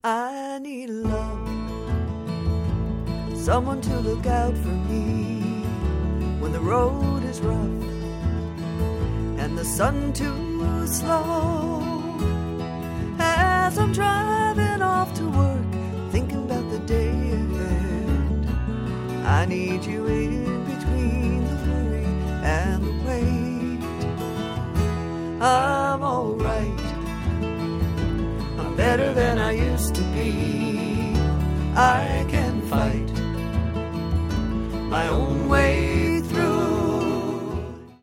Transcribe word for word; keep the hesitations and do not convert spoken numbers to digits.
I need love, someone to look out for me when the road is rough and the sun too slow. As I'm driving off to work, thinking about the day ahead, I need you in between the worry and the wait. I'm alright, I'm better than I used to be. I can fight my own way